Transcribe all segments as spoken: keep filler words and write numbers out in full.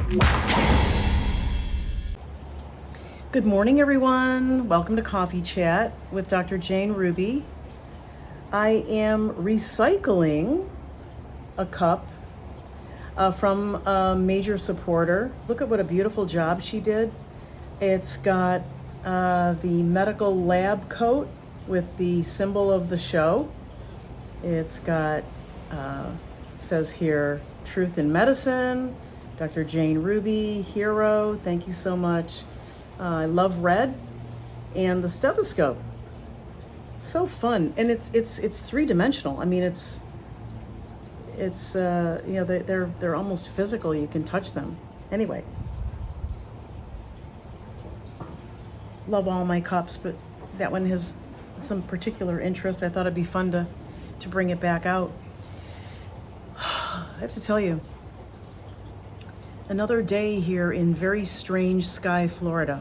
Good morning, everyone. Welcome to Coffee Chat with Doctor Jane Ruby. I am recycling a cup uh, from a major supporter. Look at what a beautiful job she did. It's got uh, the medical lab coat with the symbol of the show. It's got, uh, it says here, Truth in Medicine, Doctor Jane Ruby, hero, thank you so much. Uh, I love red, and the stethoscope. So fun, and it's it's it's three dimensional. I mean, it's it's uh, you know they, they're they're almost physical. You can touch them. Anyway, love all my cups, but that one has some particular interest. I thought it'd be fun to to bring it back out. I have to tell you, another day here in very strange sky, Florida.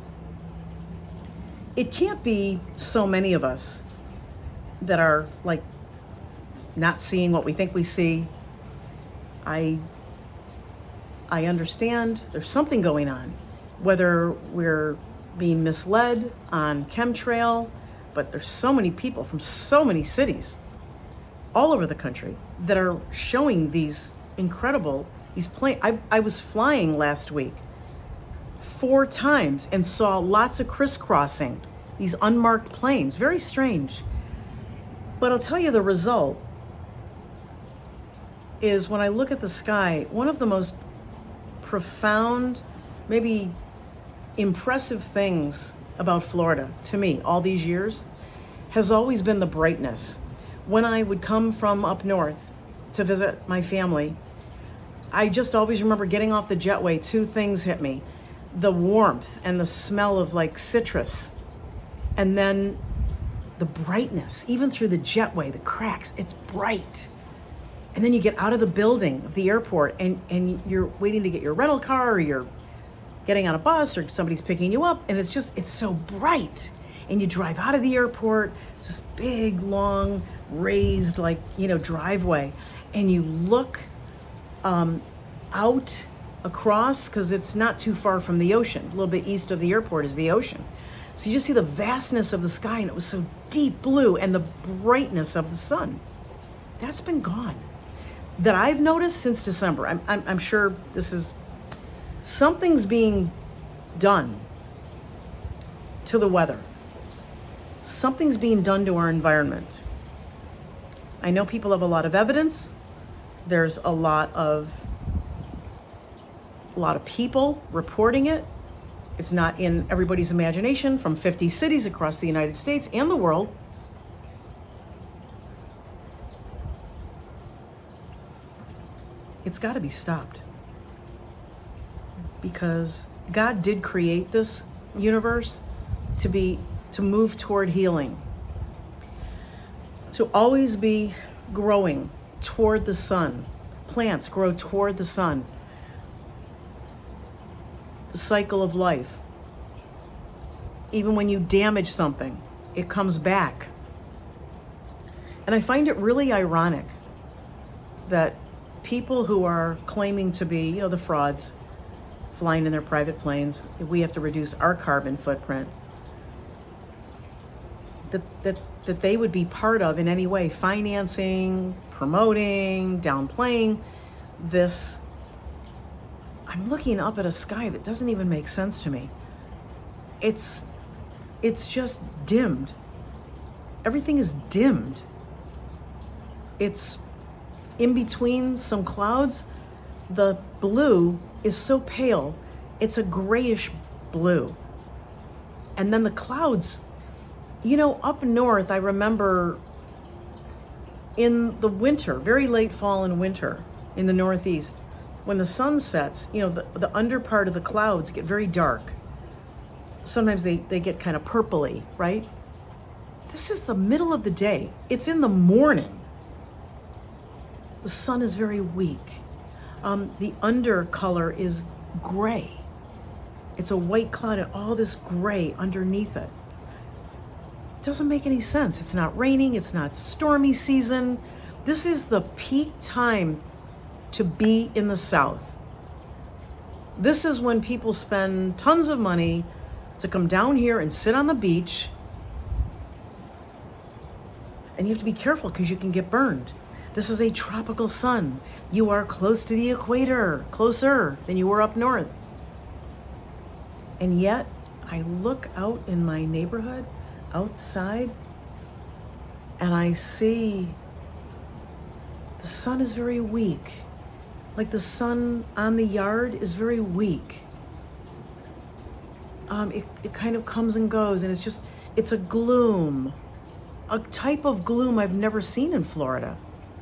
It can't be so many of us that are like not seeing what we think we see. I I understand there's something going on, whether we're being misled on chemtrail, but there's so many people from so many cities all over the country that are showing these incredible These plane, I, I was flying last week four times and saw lots of crisscrossing, these unmarked planes, very strange. But I'll tell you the result is when I look at the sky, one of the most profound, maybe impressive things about Florida to me all these years has always been the brightness. When I would come from up north to visit my family, I just always remember getting off the jetway, two things hit me. The warmth and the smell of like citrus. And then the brightness, even through the jetway, the cracks, it's bright. And then you get out of the building of the airport and, and you're waiting to get your rental car, or you're getting on a bus, or somebody's picking you up, and it's just, it's so bright. And you drive out of the airport, it's this big, long, raised, like, you know, driveway. And you look Um, out across, because it's not too far from the ocean. A little bit east of the airport is the ocean. So you just see the vastness of the sky, and it was so deep blue, and the brightness of the sun. That's been gone. That I've noticed since December. I'm, I'm, I'm sure this is, something's being done to the weather. Something's being done to our environment. I know people have a lot of evidence. There's a lot of a lot of people reporting it. It's not in everybody's imagination from fifty cities across the United States and the world. It's got to be stopped. Because God did create this universe to be to move toward healing. To always be growing toward the sun. Plants grow toward the sun. The cycle of life. Even when you damage something, it comes back. And I find it really ironic that people who are claiming to be, you know, the frauds, flying in their private planes, we have to reduce our carbon footprint, that that that they would be part of in any way, financing, promoting, downplaying this. I'm looking up at a sky that doesn't even make sense to me. It's, it's just dimmed. Everything is dimmed. It's in between some clouds. The blue is so pale, it's a grayish blue. And then the clouds, you know, up north, I remember in the winter, very late fall and winter in the Northeast, when the sun sets, you know, the, the under part of the clouds get very dark. Sometimes they, they get kind of purpley, right? This is the middle of the day. It's in the morning. The sun is very weak. Um, the under color is gray. It's a white cloud and all this gray underneath it. It doesn't make any sense. It's not raining. It's not stormy season. This is the peak time to be in the South. This is when people spend tons of money to come down here and sit on the beach. And you have to be careful because you can get burned. This is a tropical sun. You are close to the equator, closer than you were up north. And yet, I look out in my neighborhood, outside, and I see the sun is very weak. Like the sun on the yard is very weak. Um, it, it kind of comes and goes, and it's just, it's a gloom, a type of gloom I've never seen in Florida.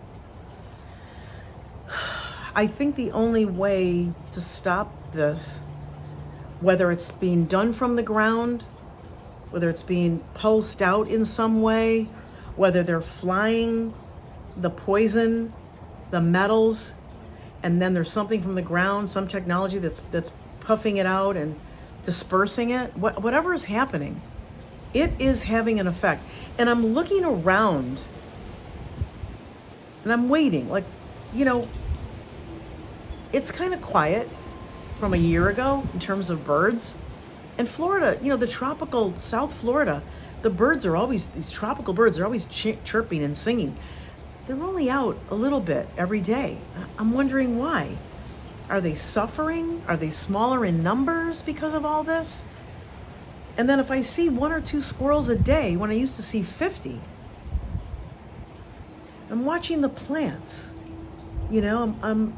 I think the only way to stop this, whether it's being done from the ground, whether it's being pulsed out in some way, whether they're flying the poison, the metals, and then there's something from the ground, some technology that's that's puffing it out and dispersing it, what, whatever is happening, it is having an effect. And I'm looking around and I'm waiting, like, you know, it's kind of quiet from a year ago in terms of birds. And Florida, you know, the tropical South Florida, the birds are always, these tropical birds are always ch- chirping and singing. They're only out a little bit every day. I'm wondering why. Are they suffering? Are they smaller in numbers because of all this? And then if I see one or two squirrels a day when I used to see fifty, I'm watching the plants. You know, I'm, I'm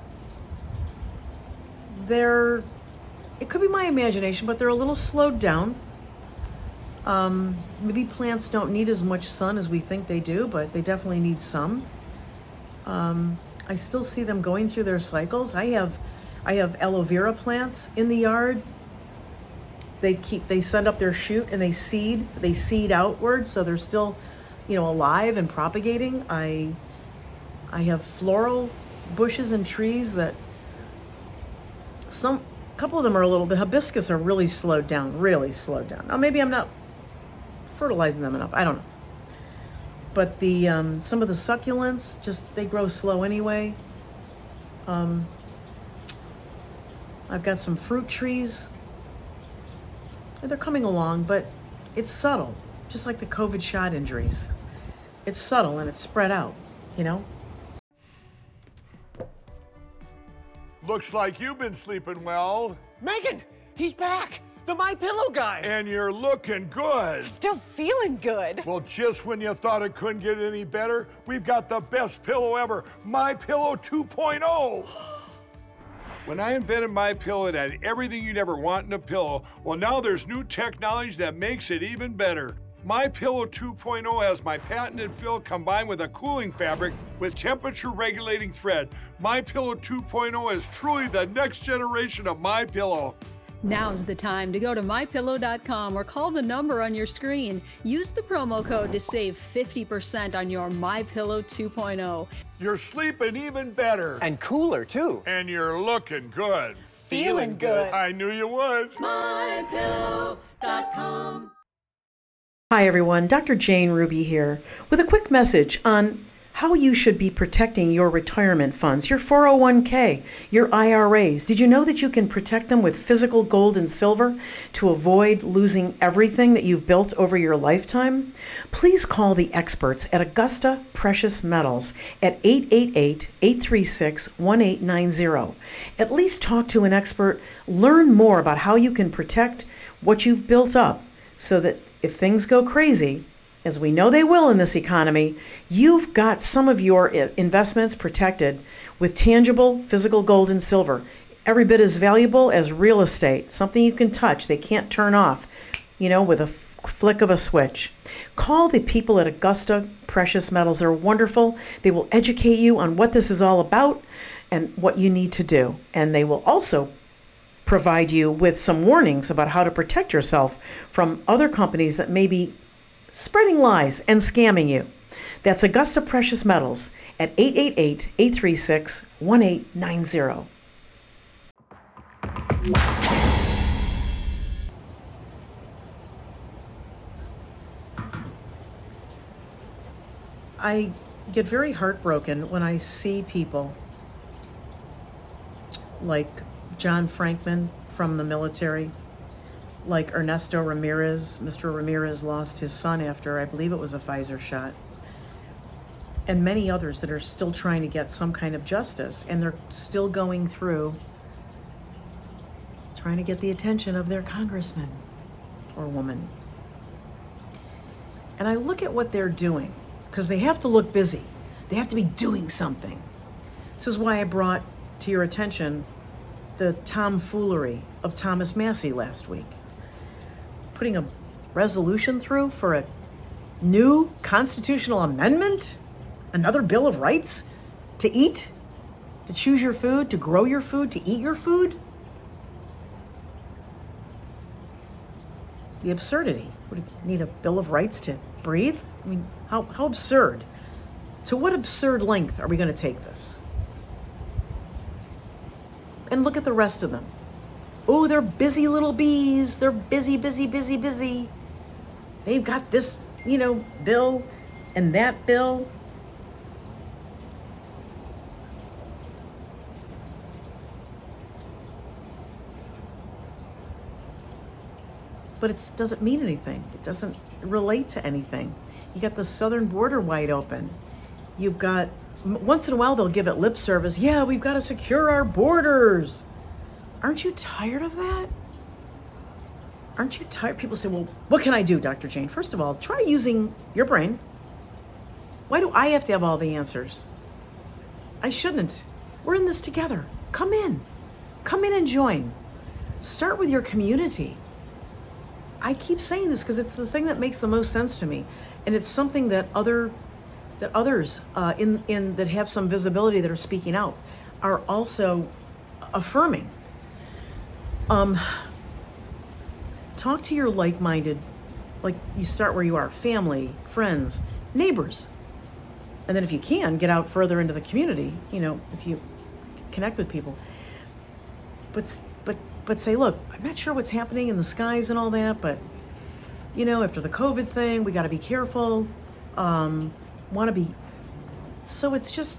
they're, it could be my imagination, but they're a little slowed down. Um, maybe plants don't need as much sun as we think they do, but they definitely need some. Um, I still see them going through their cycles. I have, I have aloe vera plants in the yard. They keep, they send up their shoot and they seed, they seed outward, so they're still, you know, alive and propagating. I, I have floral bushes and trees that some, a couple of them are a little, the hibiscus are really slowed down, really slowed down. Now maybe I'm not fertilizing them enough, I don't know. But the, um, some of the succulents, just, they grow slow anyway. Um, I've got some fruit trees. They're coming along, but it's subtle, just like the COVID shot injuries. It's subtle and it's spread out, you know? Looks like you've been sleeping well. Megan, he's back. The My Pillow guy. And you're looking good. Still feeling good. Well, just when you thought it couldn't get any better, we've got the best pillow ever, My Pillow two point oh. When I invented My Pillow, it had everything you'd ever want in a pillow. Well, now there's new technology that makes it even better. My Pillow two point oh has my patented fill combined with a cooling fabric with temperature regulating thread. My Pillow two point oh is truly the next generation of My Pillow. Now's the time to go to my pillow dot com or call the number on your screen. Use the promo code to save fifty percent on your My Pillow two point oh. You're sleeping even better. And cooler, too. And you're looking good. Feeling good. I knew you would. my pillow dot com. Hi everyone, Doctor Jane Ruby here with a quick message on how you should be protecting your retirement funds, your four oh one k, your I R As. Did you know that you can protect them with physical gold and silver to avoid losing everything that you've built over your lifetime? Please call the experts at Augusta Precious Metals at eight eight eight, eight three six, one eight nine zero. At least talk to an expert, learn more about how you can protect what you've built up so that if things go crazy, as we know they will in this economy, you've got some of your investments protected with tangible physical gold and silver. Every bit as valuable as real estate, something you can touch, they can't turn off, you know, with a f- flick of a switch. Call the people at Augusta Precious Metals. They're wonderful. They will educate you on what this is all about and what you need to do. And they will also provide you with some warnings about how to protect yourself from other companies that may be spreading lies and scamming you. That's Augusta Precious Metals at eight eight eight, eight three six, one eight nine zero. I get very heartbroken when I see people like John Frankman from the military, like Ernesto Ramirez. Mister Ramirez lost his son after, I believe it was a Pfizer shot. And many others that are still trying to get some kind of justice, and they're still going through trying to get the attention of their congressman or woman. And I look at what they're doing, because they have to look busy. They have to be doing something. This is why I brought to your attention the tomfoolery of Thomas Massey last week. Putting a resolution through for a new constitutional amendment? Another Bill of Rights? To eat? To choose your food? To grow your food? To eat your food? The absurdity. What, do you need a Bill of Rights to breathe? I mean, how, how absurd. To what absurd length are we going to take this? And look at the rest of them. Oh, they're busy little bees. They're busy, busy, busy, busy. They've got this, you know, bill and that bill. But it doesn't mean anything. It doesn't relate to anything. You got the southern border wide open. You've got, once in a while they'll give it lip service. Yeah, we've got to secure our borders. Aren't you tired of that? Aren't you tired? People say, well, what can I do, Doctor Jane? First of all, try using your brain. Why do I have to have all the answers? I shouldn't. We're in this together. Come in. Come in and join. Start with your community. I keep saying this because it's the thing that makes the most sense to me. And it's something that other that others uh, in, in that have some visibility that are speaking out are also affirming. Um, talk to your like-minded, like you start where you are, family, friends, neighbors. And then if you can, get out further into the community, you know, if you connect with people. But but but say, look, I'm not sure what's happening in the skies and all that, but, you know, after the COVID thing, we got to be careful. Um, want to be, so it's just,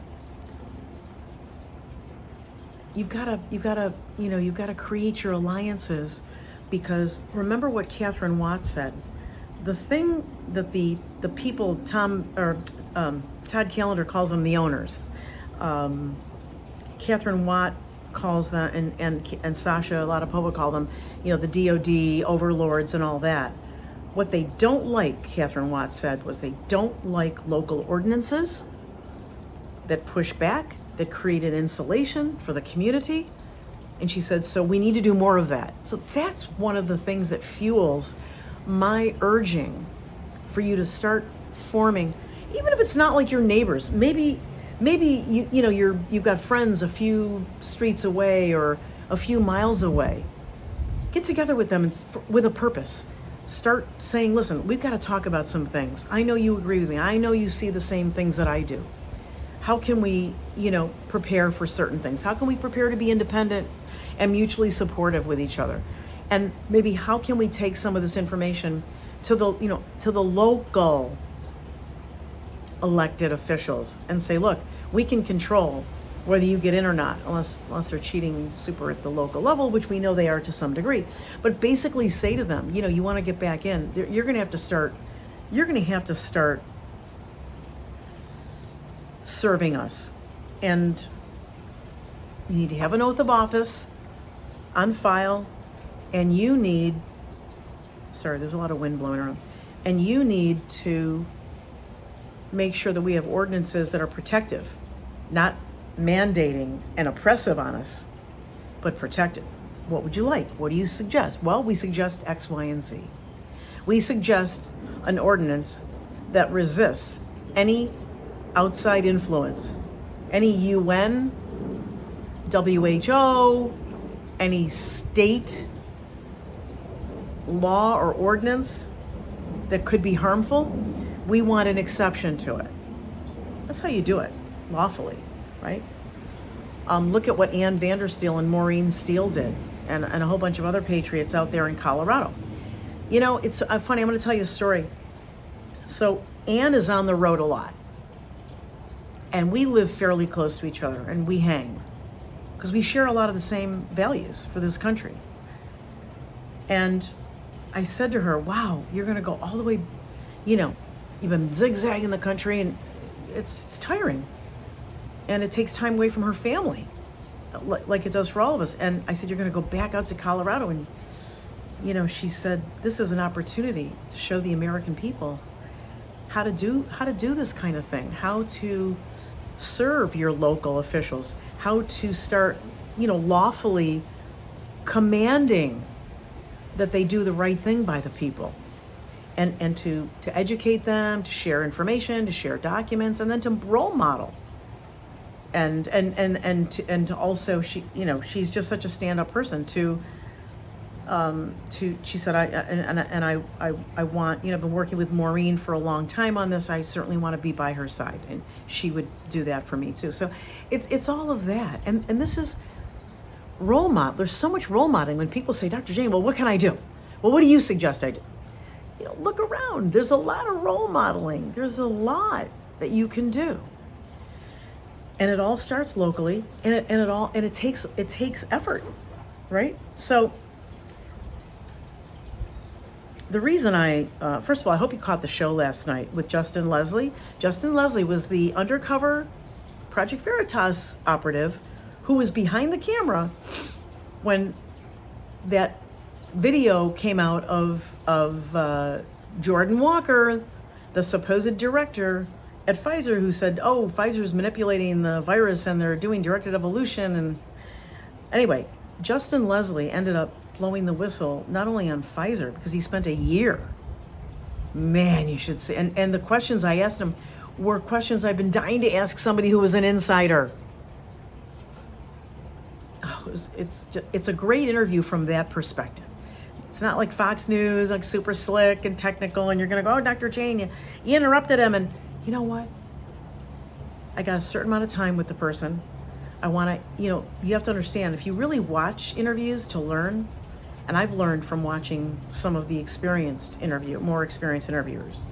you've got to, you've got to, you know, you've got to create your alliances, because remember what Catherine Watt said. The thing that the the people, Tom or um, Todd Callender calls them the owners. Um, Catherine Watt calls them, and, and and Sasha, a lot of people call them, you know, the D O D overlords and all that. What they don't like, Catherine Watt said, was they don't like local ordinances that push back, that create an insulation for the community. And she said, so we need to do more of that. So that's one of the things that fuels my urging for you to start forming, even if it's not like your neighbors. Maybe maybe you you know you're you've got friends a few streets away or a few miles away. Get together with them and, for, with a purpose. Start saying, listen, we've got to talk about some things. I know you agree with me. I know you see the same things that I do. How can we, you know, prepare for certain things? How can we prepare to be independent and mutually supportive with each other? And maybe how can we take some of this information to the, you know, to the local elected officials and say, look, we can control whether you get in or not, unless unless they're cheating super at the local level, which we know they are to some degree. But basically say to them, you know, you want to get back in, you're going to have to start, you're going to have to start serving us. And you need to have an oath of office on file, and you need, sorry, there's a lot of wind blowing around, and you need to make sure that we have ordinances that are protective, not mandating and oppressive on us, but protective. What would you like? What do you suggest? Well, we suggest X, Y, and Z. We suggest an ordinance that resists any outside influence, any U N, W H O, any state law or ordinance that could be harmful. We want an exception to it. That's how you do it, lawfully, right? Um, look at what Ann Vandersteel and Maureen Steele did, and, and a whole bunch of other patriots out there in Colorado. You know, it's uh, funny, I'm gonna tell you a story. So Ann is on the road a lot, and we live fairly close to each other, and we hang because we share a lot of the same values for this country. And I said to her, wow, you're going to go all the way, you know, you've been zigzagging the country, and it's, it's tiring. And it takes time away from her family, like, like it does for all of us. And I said, you're going to go back out to Colorado. And, you know, she said, this is an opportunity to show the American people how to do, how to do this kind of thing, how to serve your local officials, how to start, you know, lawfully commanding that they do the right thing by the people, and, and to, to educate them, to share information, to share documents, and then to role model. And, and, and, and, to, and to also, she, you know, she's just such a stand-up person to, um, to, she said, I, and, and, and I, I, I want, you know, I've been working with Maureen for a long time on this. I certainly want to be by her side. And she would do that for me too. So it's, it's all of that. And, and this is role model. There's so much role modeling when people say, Doctor Jane, well, what can I do? Well, what do you suggest I do? You know, look around. There's a lot of role modeling. There's a lot that you can do. And it all starts locally, and it, and it all, and it takes, it takes effort, right? So the reason I, uh, first of all, I hope you caught the show last night with Justin Leslie. Justin Leslie was the undercover Project Veritas operative who was behind the camera when that video came out of, of uh, Jordan Walker, the supposed director at Pfizer, who said, oh, Pfizer's manipulating the virus and they're doing directed evolution. And anyway, Justin Leslie ended up blowing the whistle, not only on Pfizer, because he spent a year. Man, you should see. And, and the questions I asked him were questions I've been dying to ask somebody who was an insider. Oh, it was, it's, just, it's a great interview from that perspective. It's not like Fox News, like super slick and technical, and you're going to go, oh, Doctor Jane, you, you interrupted him. And you know what? I got a certain amount of time with the person. I want to, you know, you have to understand, if you really watch interviews to learn, and I've learned from watching some of the experienced interview, more experienced interviewers,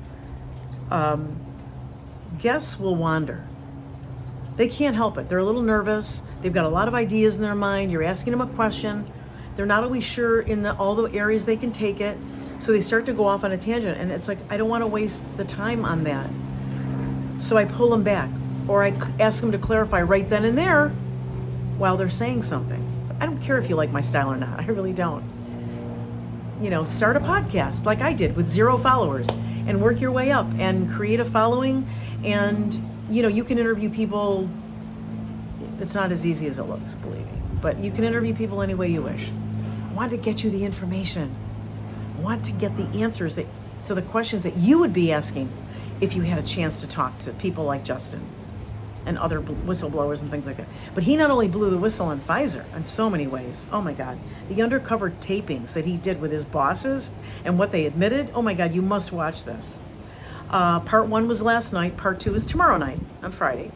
um, guests will wander. They can't help it. They're a little nervous. They've got a lot of ideas in their mind. You're asking them a question. They're not always sure in the, all the areas they can take it. So they start to go off on a tangent, and it's like, I don't want to waste the time on that. So I pull them back, or I ask them to clarify right then and there while they're saying something. So I don't care if you like my style or not. I really don't. You know, start a podcast like I did with zero followers and work your way up and create a following. And, you know, you can interview people. It's not as easy as it looks, believe me. But you can interview people any way you wish. I want to get you the information. Want to get the answers that, to the questions that you would be asking if you had a chance to talk to people like Justin and other whistleblowers and things like that. But he not only blew the whistle on Pfizer in so many ways. Oh my God. The undercover tapings that he did with his bosses and what they admitted. Oh my God, you must watch this. Uh, part one was last night. Part two is tomorrow night on Friday.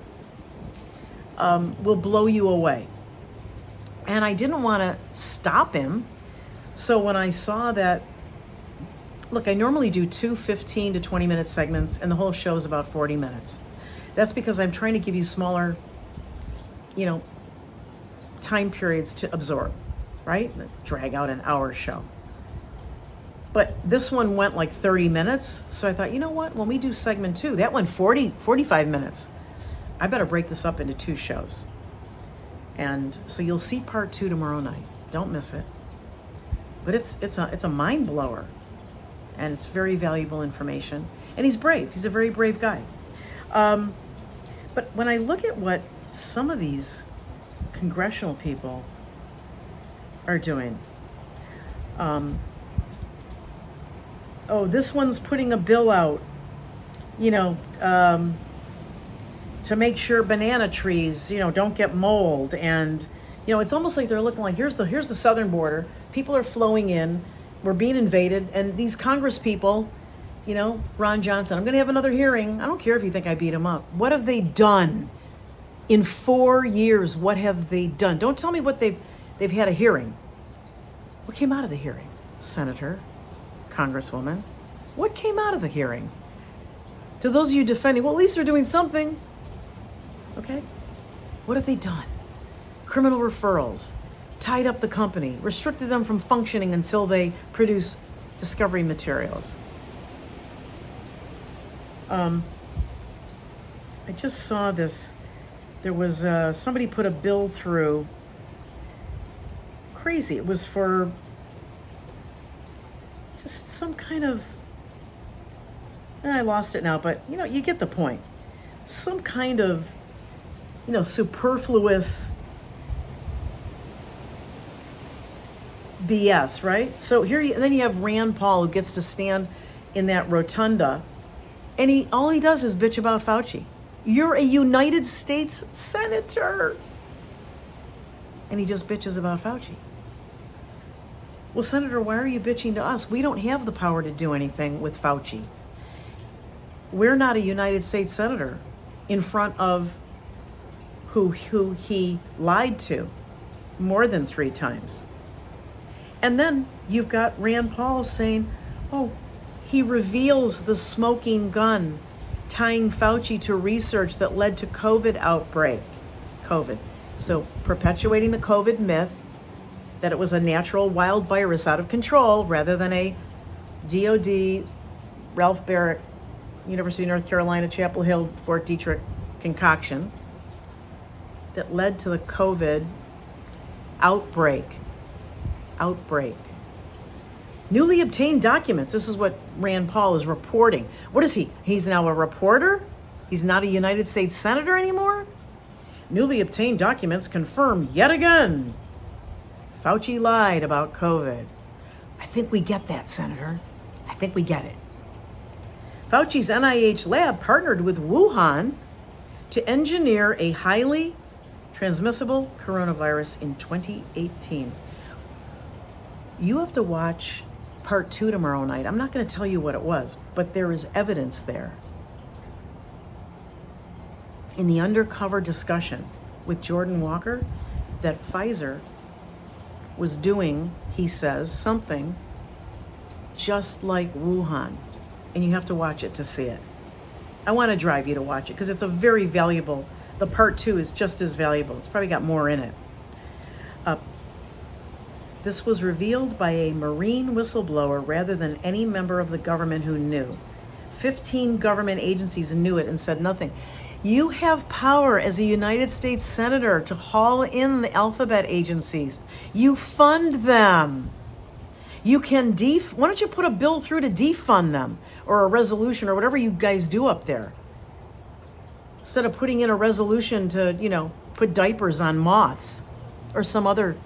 Um, will blow you away. And I didn't want to stop him. So when I saw that, look, I normally do two fifteen to twenty minute segments, and the whole show is about forty minutes. That's because I'm trying to give you smaller, you know, time periods to absorb, right? Drag out an hour show. But this one went like thirty minutes, so I thought, you know what? When we do segment two, that went forty, forty-five minutes. I better break this up into two shows. And so you'll see part two tomorrow night. Don't miss it. But it's it's a it's a mind blower. And it's very valuable information. And he's brave. He's a very brave guy. Um, but when I look at what some of these congressional people are doing, um, oh, this one's putting a bill out, you know, um, to make sure banana trees, you know, don't get mold. And, you know, it's almost like they're looking like, here's the here's the southern border. People are flowing in. We're being invaded, and these Congress people, you know, Ron Johnson, I'm going to have another hearing. I don't care if you think I beat him up. What have they done in four years? What have they done? Don't tell me what they've they've had a hearing. What came out of the hearing? Senator, Congresswoman, what came out of the hearing? To those of you defending, well, at least they're doing something. Okay, what have they done? criminal referrals, tied up the company, restricted them from functioning until they produce discovery materials. Um, I just saw this. There was uh, somebody put a bill through. Crazy. It was for just some kind of. I lost it now, but you know, you get the point. Some kind of, you know, superfluous B S, right? So here, you, and then you have Rand Paul who gets to stand in that rotunda, and he all he does is bitch about Fauci. You're a United States senator, and he just bitches about Fauci. Well, Senator, why are you bitching to us? We don't have the power to do anything with Fauci. We're not a United States senator in front of who who he lied to more than three times. And then you've got Rand Paul saying, oh, he reveals the smoking gun, tying Fauci to research that led to COVID outbreak. COVID. So perpetuating the COVID myth that it was a natural wild virus out of control rather than a D O D, Ralph Barrett, University of North Carolina, Chapel Hill, Fort Detrick concoction that led to the COVID outbreak. Outbreak. Newly obtained documents. This is what Rand Paul is reporting. What is he? He's now a reporter? He's not a United States senator anymore? Newly obtained documents confirm yet again Fauci lied about COVID. I think we get that, Senator. I think we get it. Fauci's N I H lab partnered with Wuhan to engineer a highly transmissible coronavirus in twenty eighteen. You have to watch part two tomorrow night. I'm not going to tell you what it was, but there is evidence there. In the undercover discussion with Jordan Walker, that Pfizer was doing, he says, something just like Wuhan. And you have to watch it to see it. I want to drive you to watch it because it's a very valuable, the part two is just as valuable. It's probably got more in it. Uh, This was revealed by a Marine whistleblower rather than any member of the government who knew. fifteen government agencies knew it and said nothing. You have power as a United States senator to haul in the alphabet agencies. You fund them. You can def, why don't you put a bill through to defund them or a resolution or whatever you guys do up there? Instead of putting in a resolution to, you know, put diapers on moths or some other.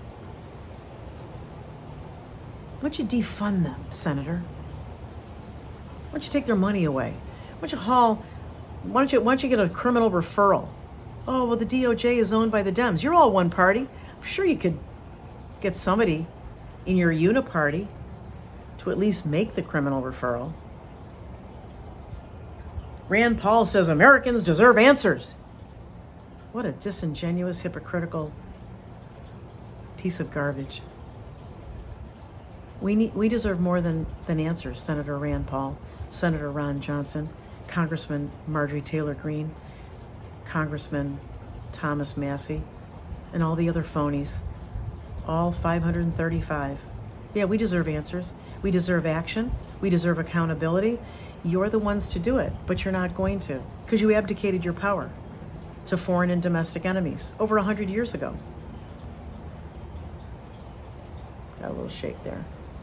Why don't you defund them, Senator? Why don't you take their money away? Why don't you haul, why don't you, why don't you get a criminal referral? Oh, well, the D O J is owned by the Dems. You're all one party. I'm sure you could get somebody in your uniparty to at least make the criminal referral. Rand Paul says Americans deserve answers. What a disingenuous, hypocritical piece of garbage. We need, we deserve more than, than answers, Senator Rand Paul, Senator Ron Johnson, Congressman Marjorie Taylor Greene, Congressman Thomas Massie, and all the other phonies, all five hundred thirty-five. Yeah, we deserve answers. We deserve action. We deserve accountability. You're the ones to do it, but you're not going to because you abdicated your power to foreign and domestic enemies over one hundred years ago. Got a little shake there.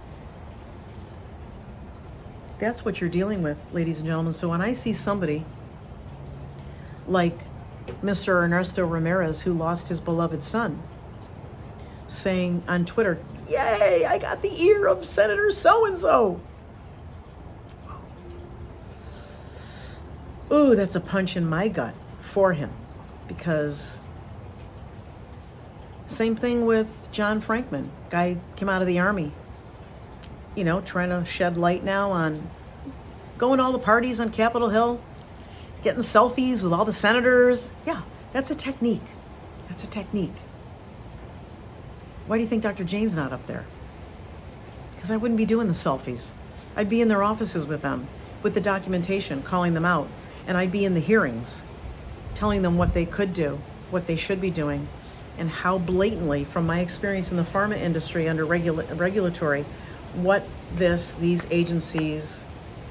That's what you're dealing with, ladies and gentlemen. So when I see somebody like Mister Ernesto Ramirez, who lost his beloved son, saying on Twitter, yay, I got the ear of Senator so-and-so. Ooh, that's a punch in my gut for him. Because same thing with John Frankman. Guy came out of the Army, you know, trying to shed light now on going to all the parties on Capitol Hill, getting selfies with all the senators. Yeah, that's a technique. That's a technique. Why do you think Doctor Jane's not up there? Because I wouldn't be doing the selfies. I'd be in their offices with them, with the documentation, calling them out. And I'd be in the hearings, telling them what they could do, what they should be doing, and how blatantly, from my experience in the pharma industry under regula- regulatory, what this these agencies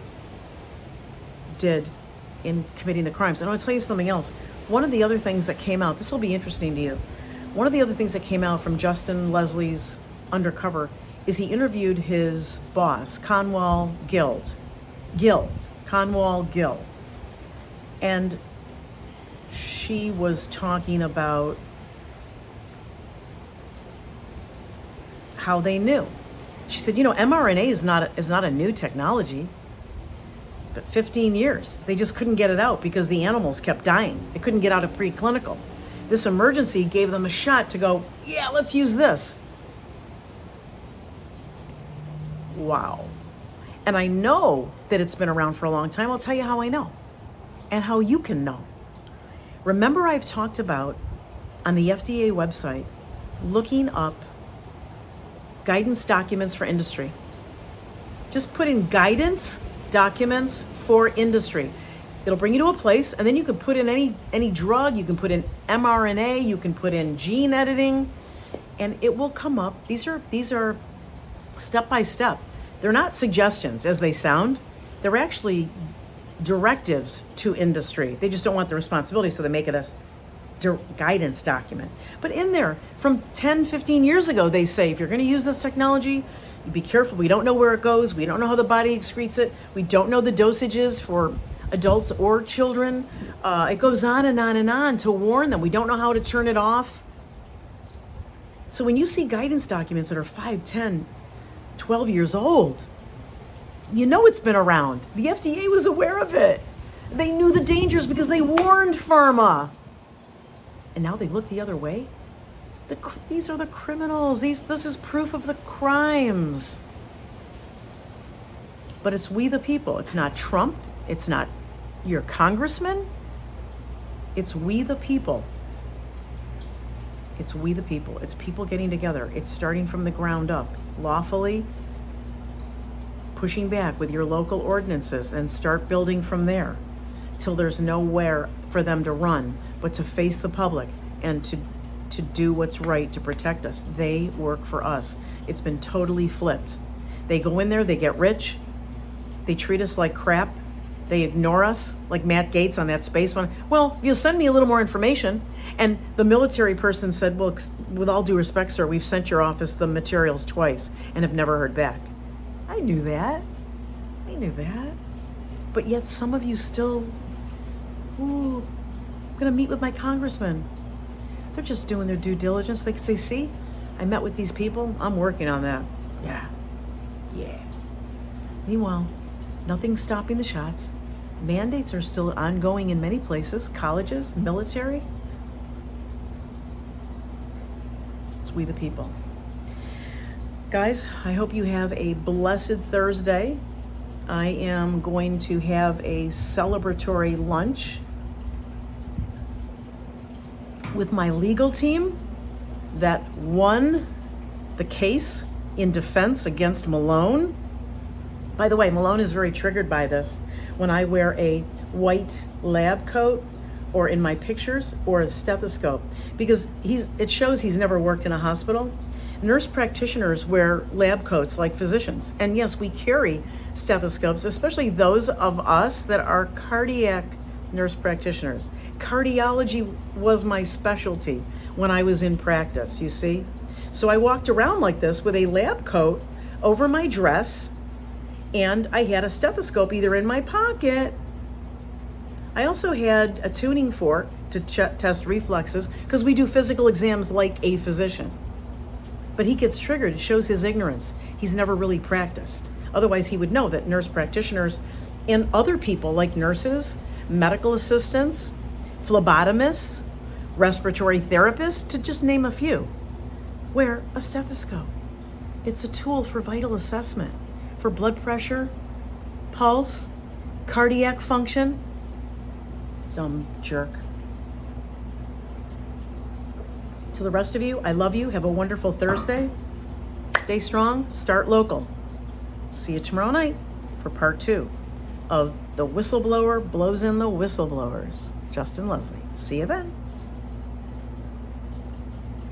did in committing the crimes. And I want to tell you something else. One of the other things that came out, this will be interesting to you. One of the other things that came out from Justin Leslie's undercover is he interviewed his boss, Conwell Guild. Gill. Conwell Gill. And she was talking about how they knew. She said, you know, mRNA is not a, is not a new technology. It's been fifteen years. They just couldn't get it out because the animals kept dying. They couldn't get out of preclinical. This emergency gave them a shot to go, yeah, let's use this. Wow. And I know that it's been around for a long time. I'll tell you how I know and how you can know. Remember, I've talked about on the F D A website looking up guidance documents for industry. Just put in guidance documents for industry. It'll bring you to a place, and then you can put in any any drug, you can put in mRNA, you can put in gene editing, and it will come up. These are these are step by step. They're not suggestions as they sound. They're actually directives to industry. They just don't want the responsibility, so they make it a di- guidance document. But in there, from ten, fifteen years ago, they say, if you're going to use this technology, you be careful. We don't know where it goes. We don't know how the body excretes it. We don't know the dosages for adults or children. Uh, it goes on and on and on to warn them. We don't know how to turn it off. So when you see guidance documents that are five, ten, twelve years old, you know it's been around. The F D A was aware of it. They knew the dangers because they warned pharma. And now they look the other way. The, these are the criminals. These, this is proof of the crimes. But it's we the people. It's not Trump. It's not your congressman. It's we the people. It's we the people. It's people getting together. It's starting from the ground up, lawfully pushing back with your local ordinances and start building from there till there's nowhere for them to run but to face the public and to to do what's right to protect us. They work for us. It's been totally flipped. They go in there, they get rich, they treat us like crap, they ignore us like Matt Gaetz on that space one. Well, you'll send me a little more information. And the military person said, well, with all due respect, sir, we've sent your office the materials twice and have never heard back. I knew that. I knew that. But yet some of you still, ooh, I'm going to meet with my congressman. They're just doing their due diligence. They can say, see, I met with these people. I'm working on that. Yeah. Yeah. Meanwhile, nothing's stopping the shots. Mandates are still ongoing in many places, colleges, military. It's we the people. Guys, I hope you have a blessed Thursday. I am going to have a celebratory lunch with my legal team that won the case in defense against Malone. By the way, Malone is very triggered by this. When I wear a white lab coat or in my pictures or a stethoscope, because he's it shows he's never worked in a hospital. Nurse practitioners wear lab coats like physicians. And yes, we carry stethoscopes, especially those of us that are cardiac nurse practitioners. Cardiology was my specialty when I was in practice, you see? So I walked around like this with a lab coat over my dress, and I had a stethoscope either in my pocket. I also had a tuning fork to ch- test reflexes because we do physical exams like a physician. But he gets triggered. It shows his ignorance. He's never really practiced. Otherwise, he would know that nurse practitioners and other people like nurses, medical assistants, phlebotomists, respiratory therapists, to just name a few, wear a stethoscope. It's a tool for vital assessment, for blood pressure, pulse, cardiac function. Dumb jerk. To the rest of you, I love you. Have a wonderful Thursday. Stay strong. Start local. See you tomorrow night for part two of The Whistleblower Blows in the Whistleblowers. Justin Leslie. See you then.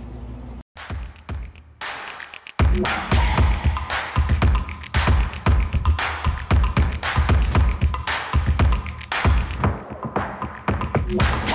My